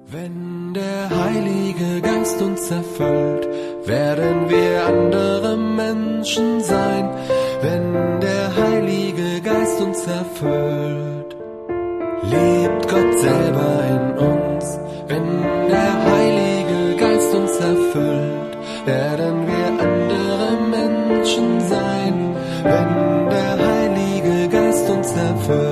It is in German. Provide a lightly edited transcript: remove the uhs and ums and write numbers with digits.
Wenn der Heilige Geist uns erfüllt, werden wir andere Menschen sein. Wenn der Heilige Geist uns erfüllt, lebt Gott selber in uns. Wenn der Heilige Geist uns erfüllt, werden wir andere Menschen sein. Wenn der Heilige Geist uns erfüllt,